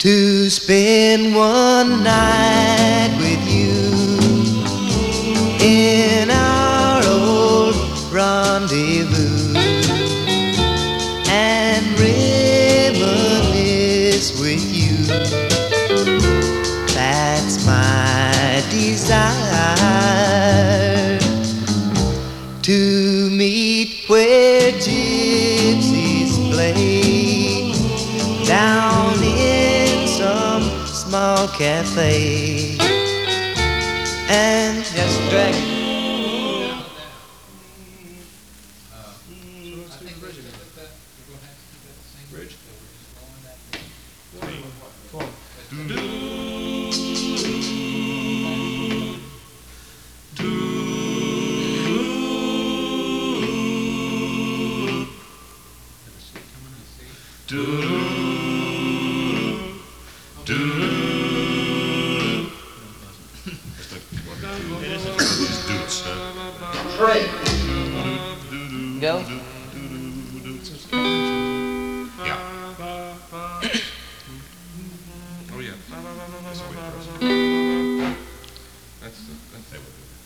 to spend one night with you in our old rendezvous and reminisce with you. That's my desire, to meet where gypsies play down in some small cafe and just drag it. Go. Yeah. Oh yeah. That's the way it goes. That's the.